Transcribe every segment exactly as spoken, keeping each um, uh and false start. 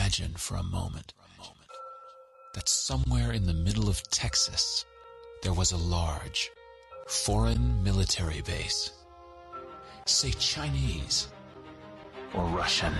Imagine for a moment that somewhere in the middle of Texas there was a large foreign military base, say Chinese or Russian.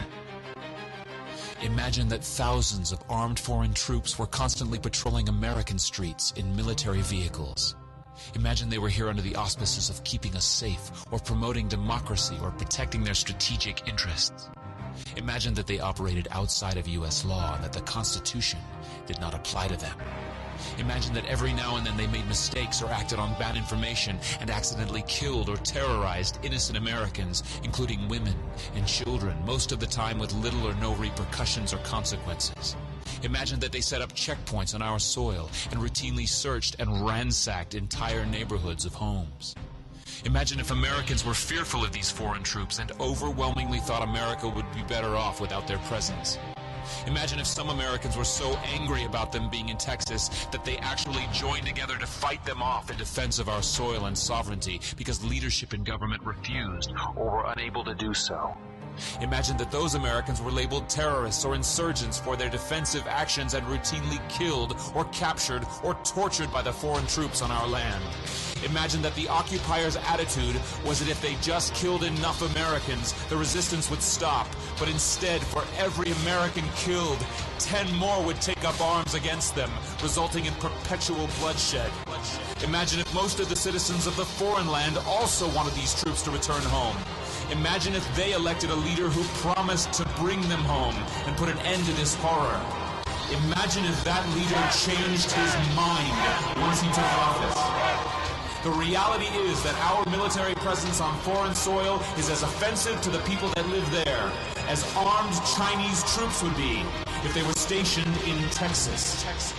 Imagine that thousands of armed foreign troops were constantly patrolling American streets in military vehicles. Imagine they were here under the auspices of keeping us safe, or promoting democracy, or protecting their strategic interests. Imagine that they operated outside of U S law and that the Constitution did not apply to them. Imagine that every now and then they made mistakes or acted on bad information and accidentally killed or terrorized innocent Americans, including women and children, most of the time with little or no repercussions or consequences. Imagine that they set up checkpoints on our soil and routinely searched and ransacked entire neighborhoods of homes. Imagine if Americans were fearful of these foreign troops and overwhelmingly thought America would be better off without their presence. Imagine if some Americans were so angry about them being in Texas that they actually joined together to fight them off in defense of our soil and sovereignty because leadership in government refused or were unable to do so. Imagine that those Americans were labeled terrorists or insurgents for their defensive actions and routinely killed or captured or tortured by the foreign troops on our land. Imagine that the occupiers' attitude was that if they just killed enough Americans, the resistance would stop. But instead, for every American killed, ten more would take up arms against them, resulting in perpetual bloodshed. Imagine if most of the citizens of the foreign land also wanted these troops to return home. Imagine if they elected a leader who promised to bring them home and put an end to this horror. Imagine if that leader changed his mind once he took office. The reality is that our military presence on foreign soil is as offensive to the people that live there as armed Chinese troops would be if they were stationed in Texas. Texas.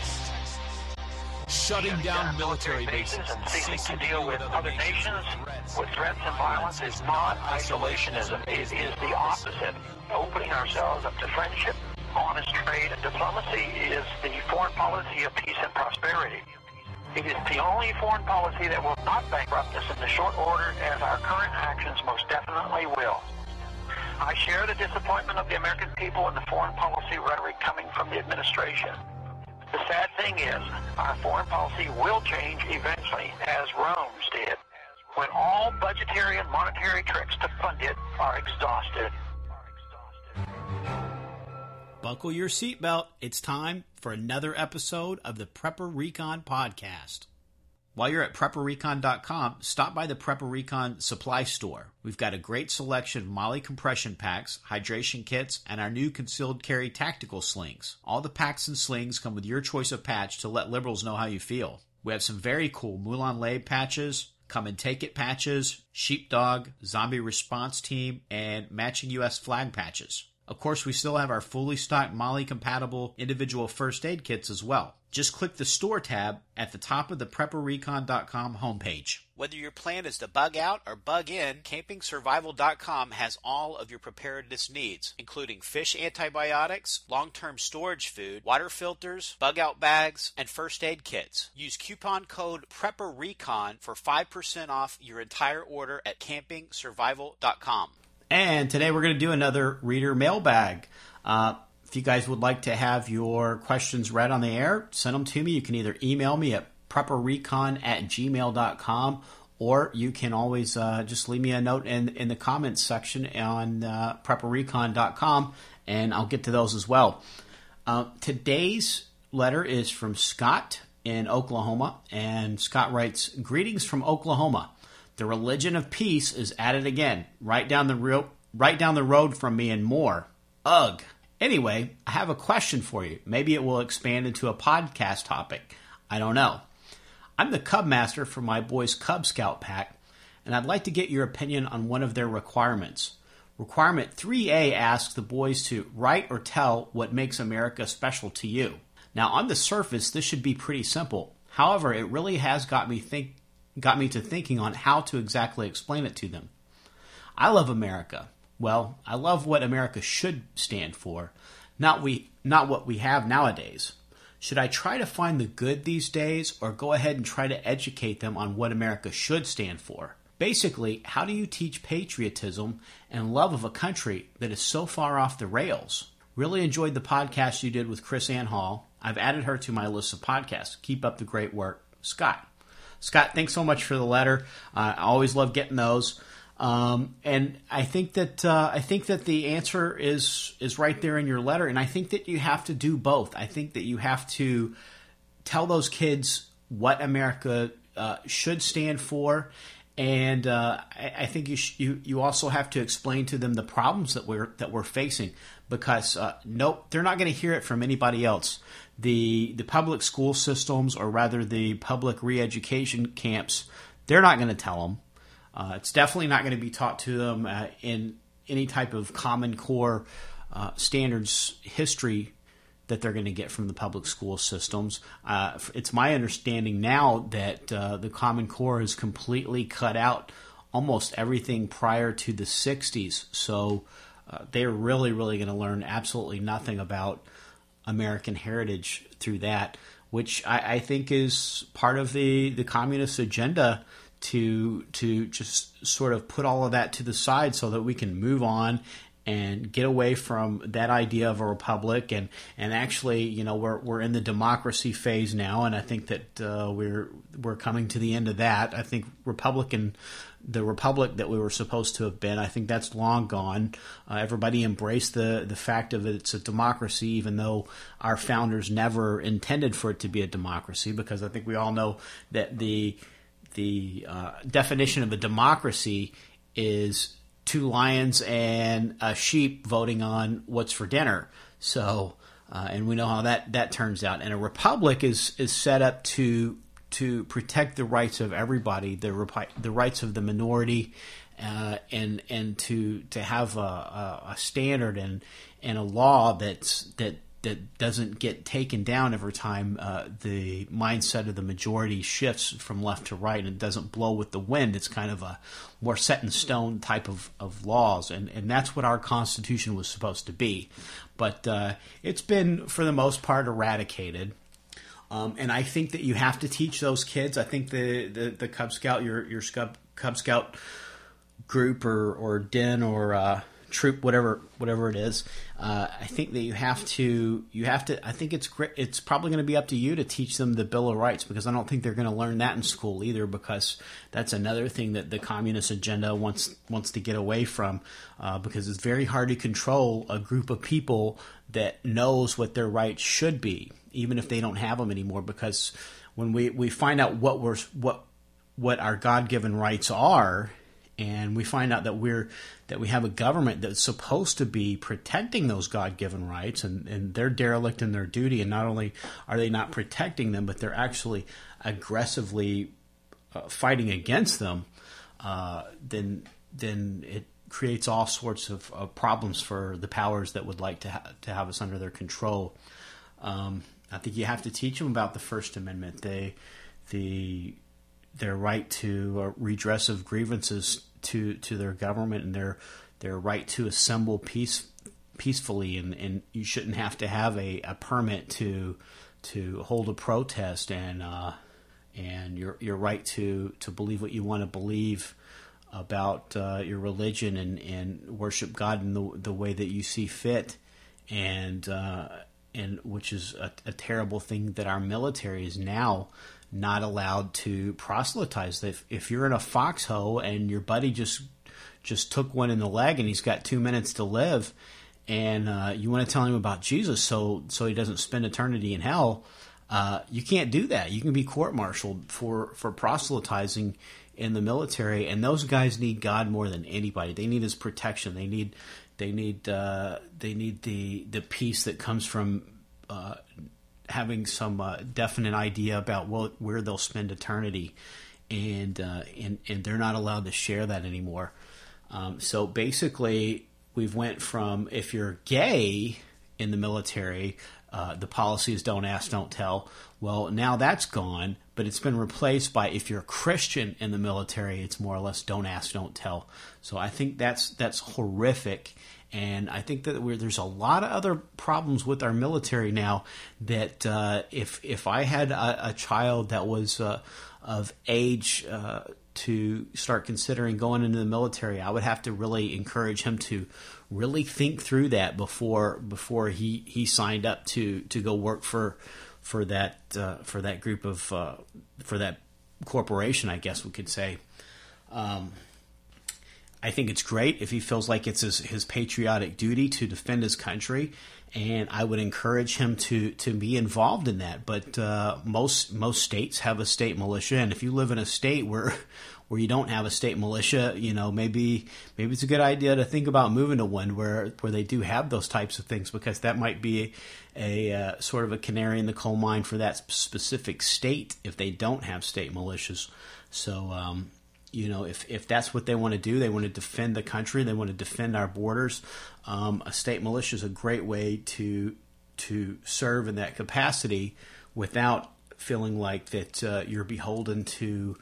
Shutting down military bases and ceasing to deal with other nations with threats and violence is not isolationism. It is the opposite. Opening ourselves up to friendship, honest trade, and diplomacy is the foreign policy of peace and prosperity. It is the only foreign policy that will not bankrupt us in the short order, as our current actions most definitely will. I share the disappointment of the American people in the foreign policy rhetoric coming from the administration. The sad thing is, our foreign policy will change eventually, as Rome's did, when all budgetary and monetary tricks to fund it are exhausted. Buckle your seatbelt. It's time for another episode of the Prepper Recon Podcast. While you're at prepper recon dot com, stop by the Prepper Recon supply store. We've got a great selection of Molly compression packs, hydration kits, and our new concealed carry tactical slings. All the packs and slings come with your choice of patch to let liberals know how you feel. We have some very cool Mulan Lab patches, Come and Take It patches, Sheepdog, Zombie Response Team, and matching U S flag patches. Of course, we still have our fully stocked Molly-compatible individual first aid kits as well. Just click the Store tab at the top of the prepper recon dot com homepage. Whether your plan is to bug out or bug in, camping survival dot com has all of your preparedness needs, including fish antibiotics, long-term storage food, water filters, bug-out bags, and first aid kits. Use coupon code PrepperRecon for five percent off your entire order at camping survival dot com. And today we're going to do another reader mailbag. Uh, if you guys would like to have your questions read on the air, send them to me. You can either email me at prepperrecon at gmail dot com, or you can always uh, just leave me a note in, in the comments section on uh, prepper recon dot com, and I'll get to those as well. Uh, today's letter is from Scott in Oklahoma, and Scott writes, "Greetings from Oklahoma. The religion of peace is at it again, right down the ro- right down the road from me and more. Ugh. Anyway, I have a question for you. Maybe it will expand into a podcast topic. I don't know. I'm the Cub Master for my boys' Cub Scout pack, and I'd like to get your opinion on one of their requirements. Requirement three A asks the boys to write or tell what makes America special to you. Now, on the surface, this should be pretty simple. However, it really has got me think got me to thinking on how to exactly explain it to them. I love America. Well, I love what America should stand for, not we not what we have nowadays. Should I try to find the good these days, or go ahead and try to educate them on what America should stand for? Basically, how do you teach patriotism and love of a country that is so far off the rails? Really enjoyed the podcast you did with Chris Ann Hall. I've added her to my list of podcasts. Keep up the great work, Scott. Scott, thanks so much for the letter. Uh, I always love getting those. Um, and I think that uh, I think that the answer is is right there in your letter. And I think that you have to do both. I think that you have to tell those kids what America uh, should stand for, and uh, I, I think you, sh- you you also have to explain to them the problems that we're that we're facing. Because uh, nope, they're not going to hear it from anybody else. The the public school systems, or rather the public re-education camps, they're not going to tell them. Uh, it's definitely not going to be taught to them uh, in any type of Common Core uh, standards history that they're going to get from the public school systems. Uh, it's my understanding now that uh, the Common Core has completely cut out almost everything prior to the sixties. So uh, they're really, really going to learn absolutely nothing about American heritage through that, which I, I think is part of the, the communist agenda to to just sort of put all of that to the side so that we can move on and get away from that idea of a republic, and, and actually, you know, we're we're in the democracy phase now, and I think that uh, we're we're coming to the end of that. I think Republican, the republic that we were supposed to have been, I think that's long gone. Uh, everybody embraced the the fact of it, it's a democracy, even though our founders never intended for it to be a democracy, because I think we all know that the the uh, definition of a democracy is two lions and a sheep voting on what's for dinner. So, uh, and we know how that, that turns out. And a republic is, is set up to to protect the rights of everybody, the repi- the rights of the minority, uh, and and to to have a, a, a standard and and a law that's that. that doesn't get taken down every time uh, the mindset of the majority shifts from left to right, and it doesn't blow with the wind. It's kind of a more set in stone type of, of laws, and, and that's what our Constitution was supposed to be. But uh, it's been, for the most part, eradicated. Um, and I think that you have to teach those kids. I think the, the, the Cub Scout, your your Cub, Cub Scout group or, or den or uh, troop, whatever whatever it is, uh, I think that you have to you have to. I think it's great. It's probably going to be up to you to teach them the Bill of Rights, because I don't think they're going to learn that in school either. Because that's another thing that the communist agenda wants wants to get away from. Uh, because it's very hard to control a group of people that knows what their rights should be, even if they don't have them anymore. Because when we, we find out what we're what what our God-given rights are, and we find out that we're that we have a government that's supposed to be protecting those God-given rights, and, and they're derelict in their duty. And not only are they not protecting them, but they're actually aggressively uh, fighting against them. Uh, then then it creates all sorts of, of problems for the powers that would like to ha- to have us under their control. Um, I think you have to teach them about the First Amendment, they the their right to uh, redress of grievances to, to their government, and their their right to assemble peace peacefully, and, and you shouldn't have to have a, a permit to to hold a protest, and uh, and your your right to, to believe what you want to believe about uh, your religion, and, and worship God in the the way that you see fit, and uh, and which is a, a terrible thing that our military is now not allowed to proselytize. If if you're in a foxhole and your buddy just just took one in the leg and he's got two minutes to live, and uh, you want to tell him about Jesus so so he doesn't spend eternity in hell, uh, you can't do that. You can be court-martialed for, for proselytizing in the military, and those guys need God more than anybody. They need His protection. They need they need uh, they need the the peace that comes from uh, having some uh, definite idea about what, where they'll spend eternity, and uh, and and they're not allowed to share that anymore. Um, so basically, we've went from, if you're gay in the military, uh, the policy is don't ask, don't tell. Well, now that's gone, but it's been replaced by, if you're a Christian in the military, it's more or less don't ask, don't tell. So I think that's that's horrific. And I think that we're, there's a lot of other problems with our military now that uh, if if I had a, a child that was uh, of age uh, to start considering going into the military, I would have to really encourage him to really think through that before before he, he signed up to, to go work for for that uh, for that group of uh, for that corporation, I guess we could say. Um, I think it's great if he feels like it's his, his patriotic duty to defend his country, and I would encourage him to, to be involved in that. But uh, most most states have a state militia, and if you live in a state where where you don't have a state militia, you know, maybe maybe it's a good idea to think about moving to one where where they do have those types of things, because that might be a, a uh, sort of a canary in the coal mine for that specific state if they don't have state militias. So. Um, You know, if, if that's what they want to do, they want to defend the country, they want to defend our borders. Um, a state militia is a great way to to serve in that capacity without feeling like that uh, you're beholden to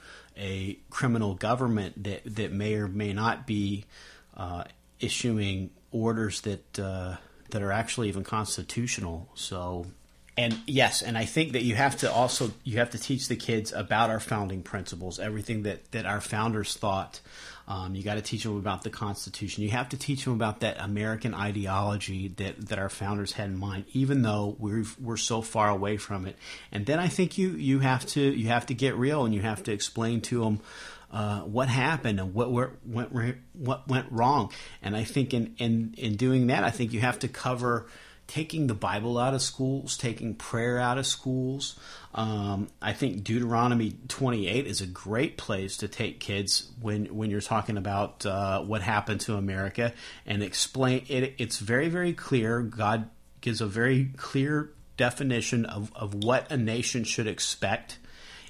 a criminal government that, that may or may not be uh, issuing orders that uh, that are actually even constitutional. So. And yes, and I think that you have to also you have to teach the kids about our founding principles, everything that, that our founders thought. Um, you got to teach them about the Constitution. You have to teach them about that American ideology that, that our founders had in mind, even though we're we're so far away from it. And then I think you you have to you have to get real, and you have to explain to them uh, what happened and what were, went what went wrong. And I think in, in in doing that, I think you have to cover taking the Bible out of schools, taking prayer out of schools. Um, I think Deuteronomy twenty-eight is a great place to take kids when when you're talking about uh, what happened to America, and explain it. It's very, very clear. God gives a very clear definition of, of what a nation should expect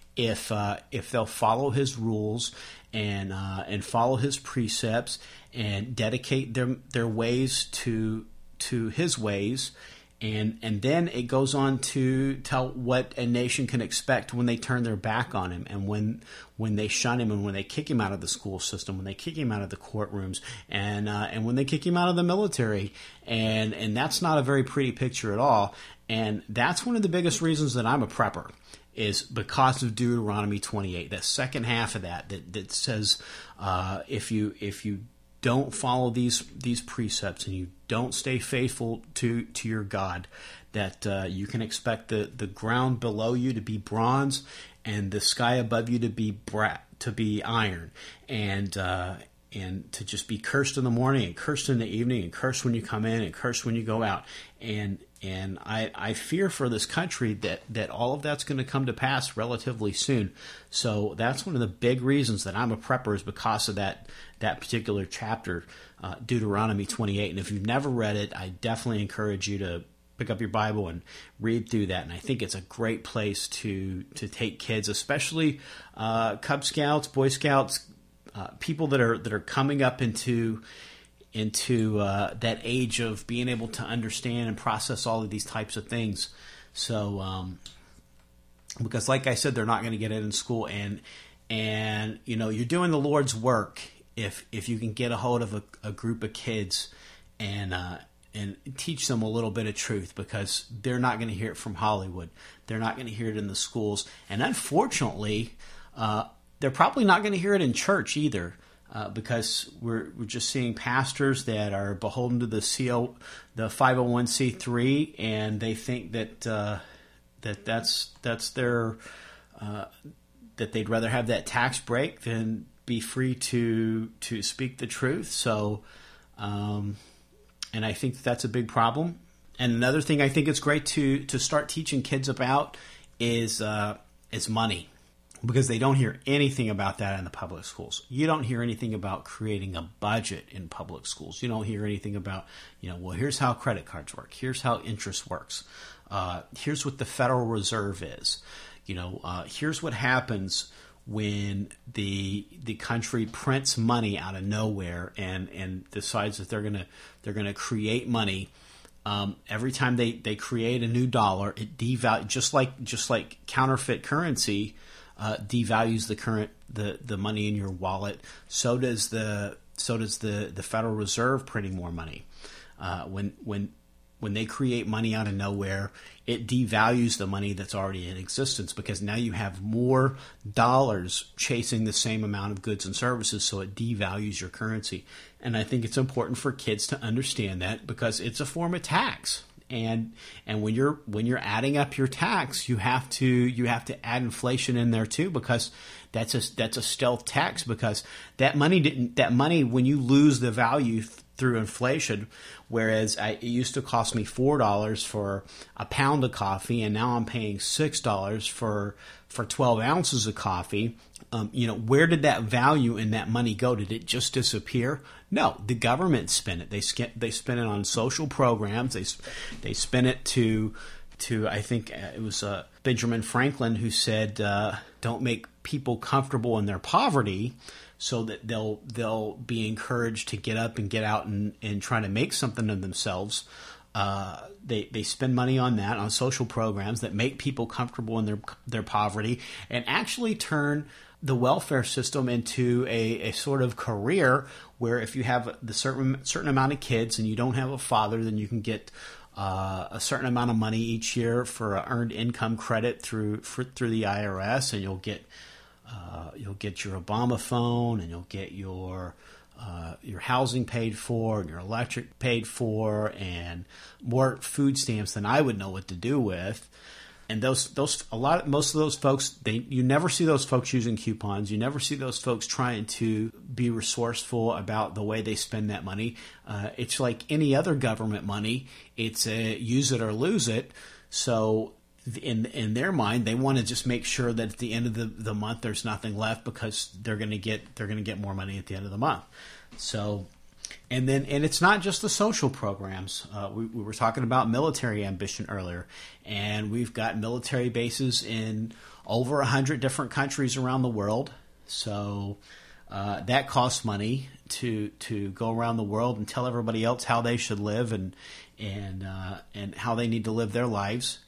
if uh, if they'll follow his rules and uh, and follow his precepts and dedicate their their ways to to his ways, and and then it goes on to tell what a nation can expect when they turn their back on him, and when when they shun him, and when they kick him out of the school system, when they kick him out of the courtrooms, and uh, and when they kick him out of the military, and and that's not a very pretty picture at all. And that's one of the biggest reasons that I'm a prepper, is because of Deuteronomy twenty-eight, that second half of that that that says uh, if you if you don't follow these these precepts and you don't stay faithful to, to your God, that uh, you can expect the, the ground below you to be bronze and the sky above you to be bra- to be iron, and uh, and to just be cursed in the morning and cursed in the evening and cursed when you come in and cursed when you go out. And and I, I fear for this country that, that all of that's going to come to pass relatively soon. So that's one of the big reasons that I'm a prepper, is because of that that particular chapter, uh, Deuteronomy twenty-eight. And if you've never read it, I definitely encourage you to pick up your Bible and read through that. And I think it's a great place to to take kids, especially uh, Cub Scouts, Boy Scouts, uh, people that are that are coming up into into uh, that age of being able to understand and process all of these types of things. So, um, because like I said, they're not going to get it in school, and and you know, you're doing the Lord's work if if you can get a hold of a, a group of kids and uh, and teach them a little bit of truth, because they're not going to hear it from Hollywood. They're not going to hear it in the schools, and unfortunately, uh, they're probably not going to hear it in church either. Uh, because we're we're just seeing pastors that are beholden to the C O, the five oh one c three, and they think that uh, that that's that's their uh, that they'd rather have that tax break than be free to to speak the truth. So, um, and I think that's a big problem. And another thing I think it's great to to start teaching kids about is uh, is money. Because they don't hear anything about that in the public schools. You don't hear anything about creating a budget in public schools. You don't hear anything about, you know, well, here's how credit cards work. Here's how interest works. Uh, here's what the Federal Reserve is. You know, uh, here's what happens when the the country prints money out of nowhere and, and decides that they're gonna they're gonna create money. Um, every time they, they create a new dollar, it devalues, just like just like counterfeit currency. Uh, devalues the current the, the money in your wallet. So does the so does the, the Federal Reserve printing more money. Uh, when when when they create money out of nowhere, it devalues the money that's already in existence, because now you have more dollars chasing the same amount of goods and services, so it devalues your currency. And I think it's important for kids to understand that, because it's a form of tax. And and when you're when you're adding up your tax, you have to you have to add inflation in there too, because that's a that's a stealth tax, because that money didn't that money when you lose the value th- through inflation, whereas I, it used to cost me four dollars for a pound of coffee, and now I'm paying six dollars for for twelve ounces of coffee. Um, you know, where did that value in that money go? Did it just disappear? No, the government spent it. They they spent it on social programs. They they spent it to to I think it was uh, Benjamin Franklin who said, uh, "Don't make people comfortable in their poverty, so that they'll they'll be encouraged to get up and get out and, and try to make something of themselves." Uh, they they spend money on that, on social programs that make people comfortable in their their poverty, and actually turn the welfare system into a, a sort of career where if you have the certain certain amount of kids and you don't have a father, then you can get uh, a certain amount of money each year for a earned income credit through for, through the I R S, and you'll get uh, you'll get your Obama phone, and you'll get your uh, your housing paid for, and your electric paid for, and more food stamps than I would know what to do with. And those, those, a lot, most of those folks, they, you never see those folks using coupons. You never see those folks trying to be resourceful about the way they spend that money. Uh, it's like any other government money. It's a use it or lose it. So in in their mind, they want to just make sure that at the end of the, the month, there's nothing left, because they're going to get, they're going to get more money at the end of the month. So, And then, and it's not just the social programs. Uh, we, we were talking about military ambition earlier, and we've got military bases in over a hundred different countries around the world. So uh, that costs money to to go around the world and tell everybody else how they should live and and uh, and how they need to live their lives.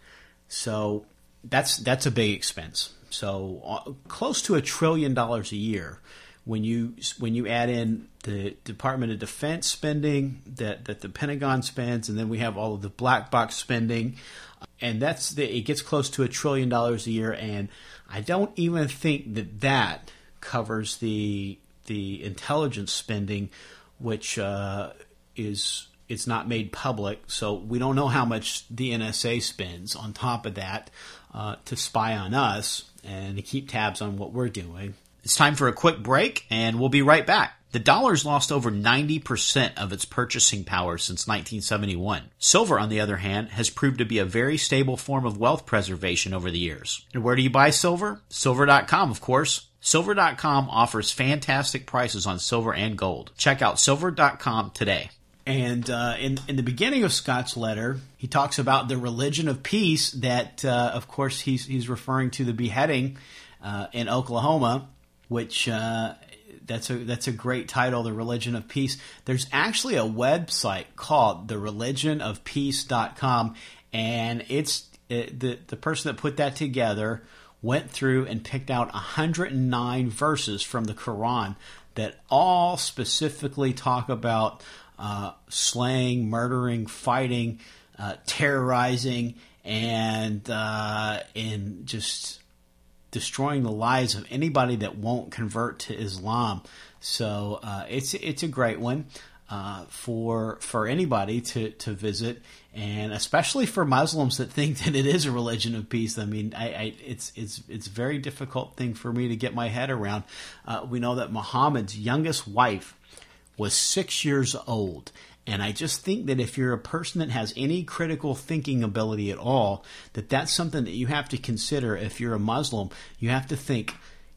So that's that's a big expense. So uh, close to a trillion dollars a year. When you when you add in the Department of Defense spending that, that the Pentagon spends, and then we have all of the black box spending, and that's the, it gets close to a trillion dollars a year. And I don't even think that that covers the the intelligence spending, which uh, is it's not made public, so we don't know how much the N S A spends on top of that uh, to spy on us and to keep tabs on what we're doing. It's time for a quick break, and we'll be right back. The dollar's lost over ninety percent of its purchasing power since nineteen seventy-one. Silver, on the other hand, has proved to be a very stable form of wealth preservation over the years. And where do you buy silver? Silver dot com, of course. Silver dot com offers fantastic prices on silver and gold. Check out Silver dot com today. And uh, in, in the beginning of Scott's letter, he talks about the religion of peace that, uh, of course, he's, he's referring to the beheading uh, in Oklahoma, which uh, that's a that's a great title, The Religion of Peace. There's actually a website called the religion of peace dot com, and it's it, the the person that put that together went through and picked out one hundred nine verses from the Quran that all specifically talk about uh, slaying, murdering, fighting, uh, terrorizing, and uh, and just destroying the lives of anybody that won't convert to Islam. So uh, it's it's a great one uh, for for anybody to, to visit, and especially for Muslims that think that it is a religion of peace. I mean, I, I it's it's it's a very difficult thing for me to get my head around. Uh, we know that Muhammad's youngest wife was six years old. And I just think that if you're a person that has any critical thinking ability at all, that that's something that you have to consider. If you're a Muslim, you have to think,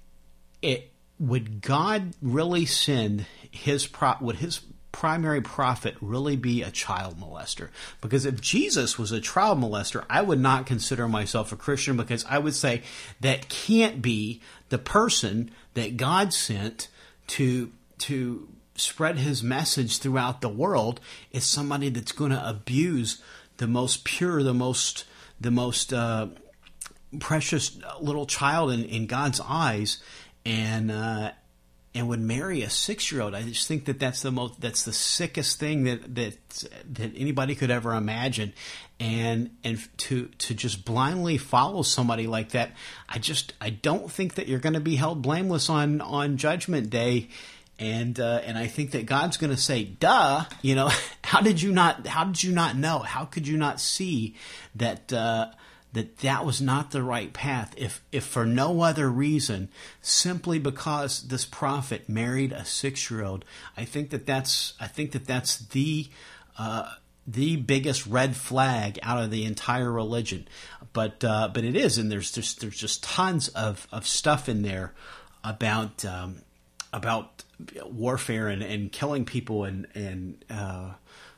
it, would God really send his pro, would his primary prophet really be a child molester? Because if Jesus was a child molester, I would not consider myself a Christian, because I would say that can't be the person that God sent to to spread his message throughout the world. Is somebody that's going to abuse the most pure, the most the most uh, precious little child in, in God's eyes, and uh, and would marry a six-year-old. I just think that that's the most, that's the sickest thing that, that, that anybody could ever imagine. And, and to, to just blindly follow somebody like that, I just, I don't think that you're going to be held blameless on, on Judgment Day. And, uh, and I think that God's going to say, duh, you know, how did you not, how did you not know? How could you not see that, uh, that that was not the right path, if if for no other reason, simply because this prophet married a six-year-old. I think that that's I think that that's the uh, the biggest red flag out of the entire religion. But uh, but it is, and there's just there's just tons of, of stuff in there about um, about warfare and, and killing people and and uh,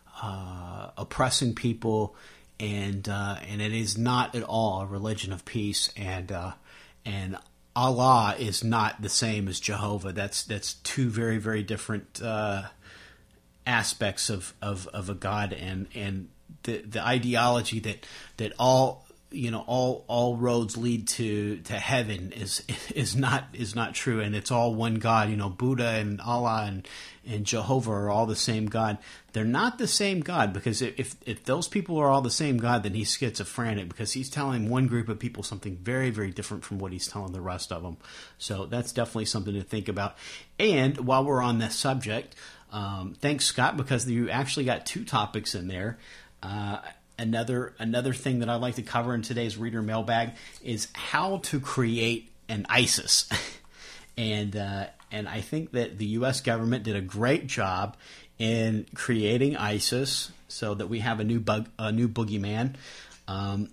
uh, oppressing people. And uh, and it is not at all a religion of peace, and uh, and Allah is not the same as Jehovah. That's that's two very very different uh, aspects of, of, of a God, and and the the ideology that that all you know all all roads lead to, to heaven is is not is not true, and it's all one God. You know, Buddha and Allah and and Jehovah are all the same God. They're not the same God, because if if those people are all the same God, then he's schizophrenic, because he's telling one group of people something very, very different from what he's telling the rest of them. So that's definitely something to think about. And while we're on this subject, um, thanks, Scott, because you actually got two topics in there. Uh, another another thing that I'd like to cover in today's Reader Mailbag is how to create an ISIS. and uh, and I think that the U S government did a great job in creating ISIS, so that we have a new bug, a new boogeyman. Um,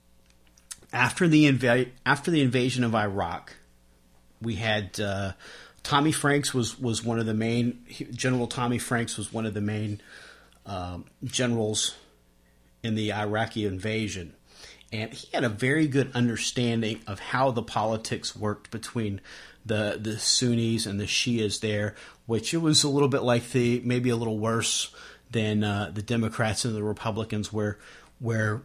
after the inv- after the invasion of Iraq, we had uh, Tommy Franks was, was one of the main General Tommy Franks was one of the main um, generals in the Iraqi invasion, and he had a very good understanding of how the politics worked between the the Sunnis and the Shias there, which it was a little bit like the maybe a little worse than uh, the Democrats and the Republicans, where where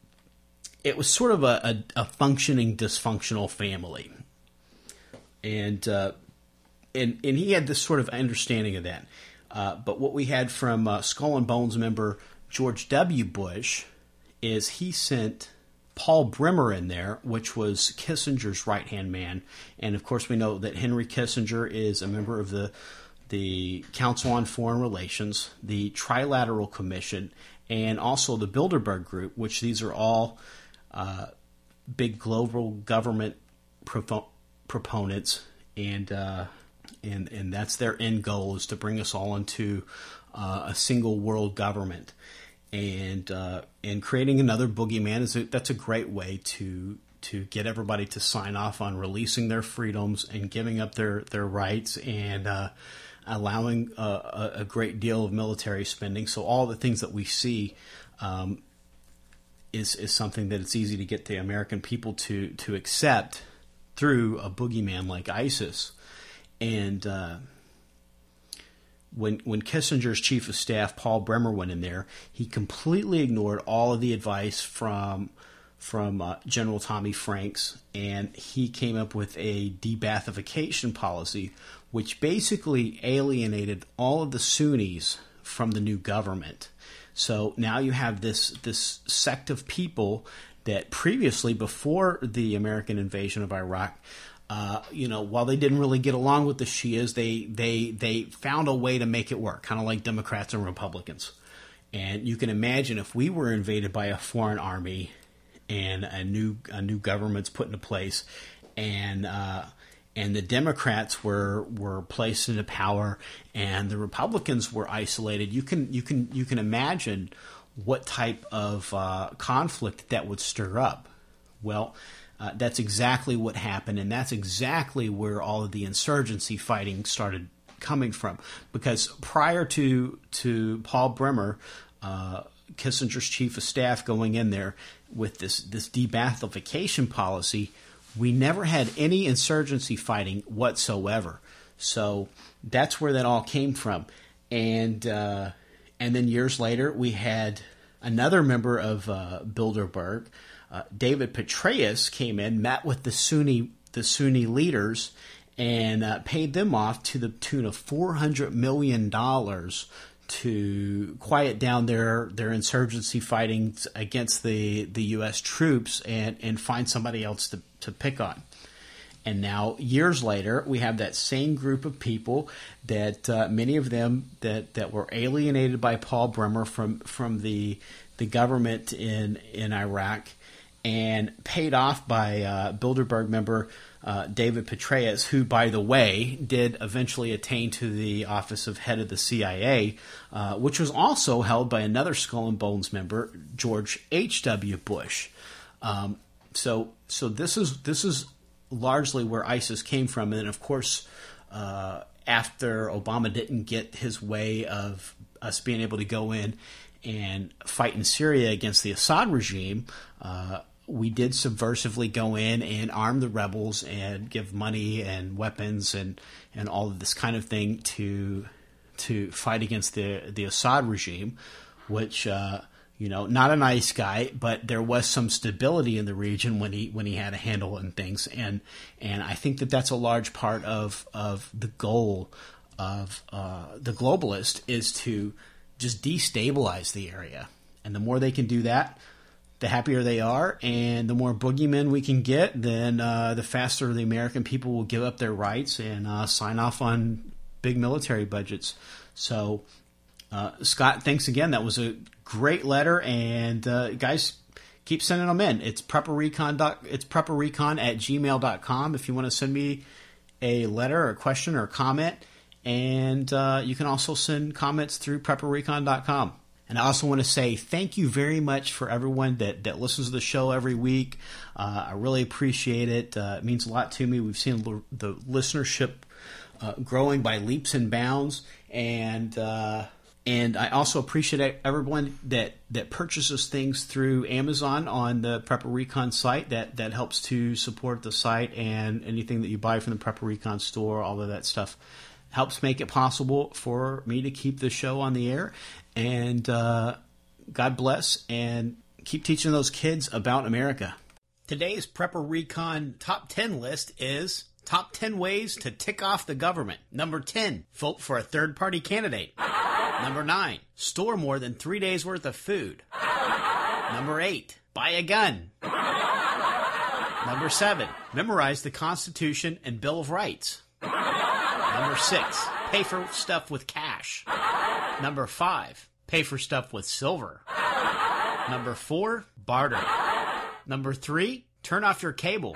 it was sort of a, a, a functioning dysfunctional family, and uh, and and he had this sort of understanding of that. Uh, but what we had from uh, Skull and Bones member George W. Bush is he sent Paul Bremer in there, which was Kissinger's right-hand man. And, of course, we know that Henry Kissinger is a member of the the Council on Foreign Relations, the Trilateral Commission, and also the Bilderberg Group, which these are all uh, big global government pro- proponents. And, uh, and, and that's their end goal, is to bring us all into uh, a single world government. And uh, and creating another boogeyman is a, that's a great way to to get everybody to sign off on releasing their freedoms and giving up their, their rights, and uh, allowing a, a great deal of military spending. So all the things that we see um, is is something that it's easy to get the American people to to accept through a boogeyman like ISIS. And uh, When when Kissinger's chief of staff, Paul Bremer, went in there, he completely ignored all of the advice from from uh, General Tommy Franks, and he came up with a de-Baathification policy, which basically alienated all of the Sunnis from the new government. So now you have this this sect of people that previously, before the American invasion of Iraq, Uh, you know, while they didn't really get along with the Shias, they they they found a way to make it work, kind of like Democrats and Republicans. And you can imagine if we were invaded by a foreign army and a new a new government's put into place, and uh, and the Democrats were were placed into power, and the Republicans were isolated. You can you can you can imagine what type of uh, conflict that would stir up. Well, Uh, that's exactly what happened, and that's exactly where all of the insurgency fighting started coming from. Because prior to to Paul Bremer, uh, Kissinger's chief of staff, going in there with this, this de-Baathification policy, we never had any insurgency fighting whatsoever. So that's where that all came from. And uh, and then years later, we had another member of uh, Bilderberg, Uh, David Petraeus, came in, met with the Sunni the Sunni leaders, and uh, paid them off to the tune of four hundred million dollars to quiet down their, their insurgency fighting against the, the U S troops and, and find somebody else to, to pick on. And now, years later, we have that same group of people that uh, many of them that, that were alienated by Paul Bremer from from the the government in in Iraq and paid off by uh, Bilderberg member uh, David Petraeus, who, by the way, did eventually attain to the office of head of the C I A, uh, which was also held by another Skull and Bones member, George H W. Bush. Um, so, so this is this is largely where ISIS came from, and of course, uh, after Obama didn't get his way of us being able to go in and fight in Syria against the Assad regime, uh, we did subversively go in and arm the rebels and give money and weapons and, and all of this kind of thing to to fight against the the Assad regime, which uh, you know, not a nice guy, but there was some stability in the region when he when he had a handle on things, and and I think that that's a large part of of the goal of uh, the globalist is to just destabilize the area, and the more they can do that, the happier they are, and the more boogeymen we can get, then uh, the faster the American people will give up their rights and uh, sign off on big military budgets. So, uh, Scott, thanks again. That was a great letter, and uh, guys, keep sending them in. It's prepperrecon. It's prepperrecon at gmail dot com if you want to send me a letter or a question or a comment, and uh, you can also send comments through prepperrecon dot com. And I also want to say thank you very much for everyone that, that listens to the show every week. Uh, I really appreciate it. Uh, it means a lot to me. We've seen l- the listenership uh, growing by leaps and bounds. And uh, and I also appreciate everyone that, that purchases things through Amazon on the Prepper Recon site. That, that helps to support the site, and anything that you buy from the Prepper Recon store, all of that stuff helps make it possible for me to keep the show on the air. And uh, God bless, and keep teaching those kids about America. Today's Prepper Recon Top ten list is Top ten Ways to Tick Off the Government. Number ten, vote for a third-party candidate. Number nine, store more than three days' worth of food. Number eight, buy a gun. Number seven, memorize the Constitution and Bill of Rights. Number six, pay for stuff with cash. Number five, pay for stuff with silver. Number four, barter. Number three, turn off your cable.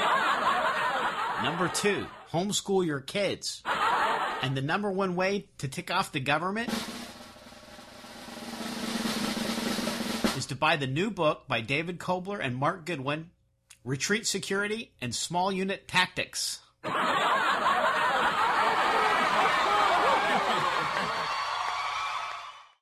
Number two, homeschool your kids. And the number one way to tick off the government is to buy the new book by David Kobler and Mark Goodwin, Retreat Security and Small Unit Tactics.